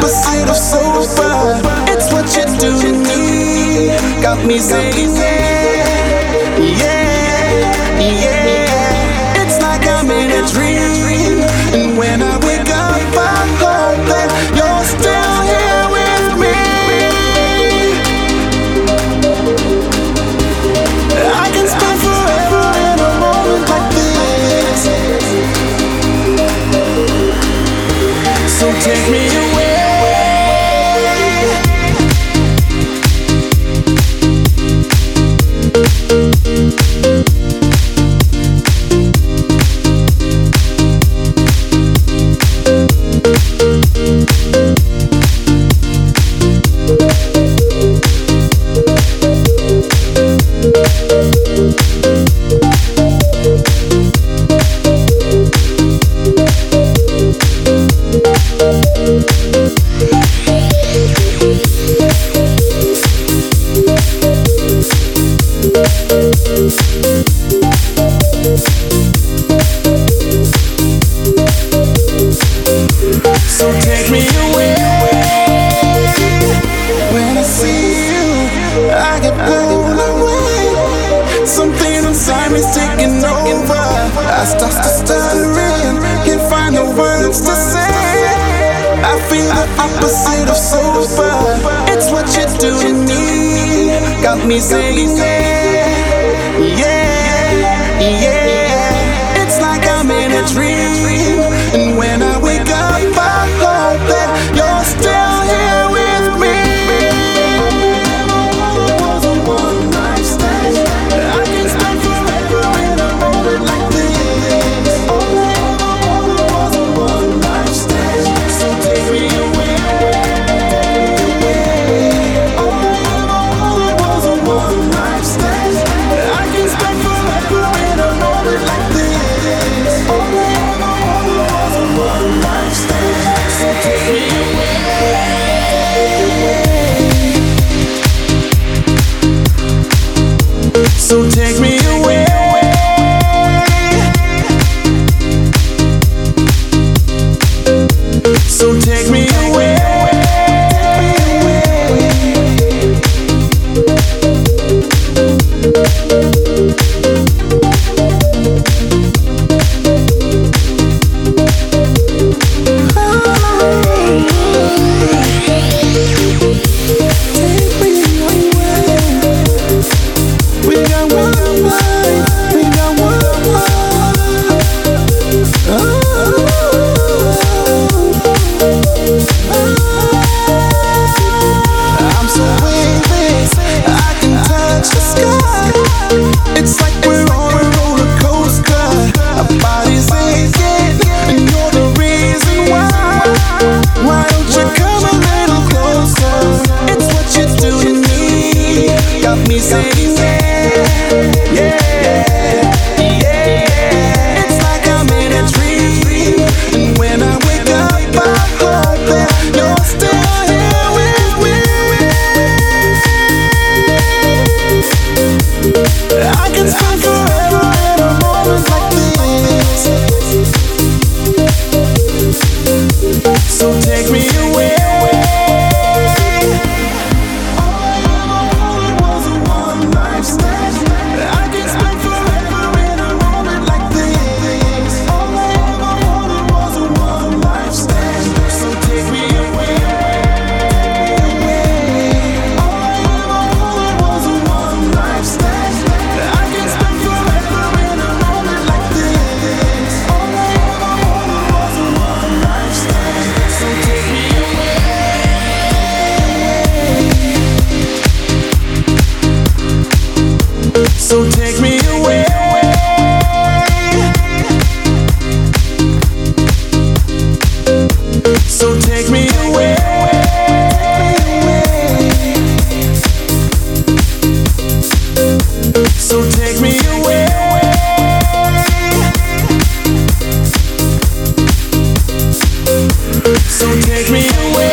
opposite of sober. It's what you do to me. Got me saying yeah, yeah, yeah. It's like I'm in a dream, and when I wake up, I hope that you're still here with me. I can spend forever in a moment like this. So take me away. So take me away. When I see you, I get blown away. Something inside me's taking over. I start to stuttering, can't find the words to say. I feel the opposite of sober. It's what you do to me. Got me saying yeah, yeah, yeah. It's like I'm in a dream, and when I wake up, I hope that you're still here with me. Was a one night stand. I can spend forever in a moment like this. All I ever wanted was a one night stand. So take me away. All I ever wanted was a one night stand. I can spend forever in a moment like this. All I ever wanted was a one night stand. So take me away. So take me away. So take me away. It's like we're on a roller coaster. Our bodies aching, and you're the reason why. Why don't you come a little closer? It's what you do to me. Got me saying yeah, yeah, yeah. It's like I'm in a dream, and when I wake up, I hope that you're still here with me. I can spend forever in a moment like this. So take me away. All I ever wanted was a one night stand. I can spend forever in a moment like this. All I ever wanted was a one night stand. So take me away. All I ever wanted was a one night stand. I can spend forever in a moment like this. All I ever wanted was a one night stand. So take me away. So take me away. So take me away. So take me away. So take me away.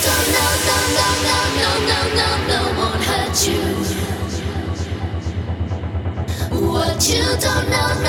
don't know, no, no, no, no, no, no, no won't hurt you. What you don't know,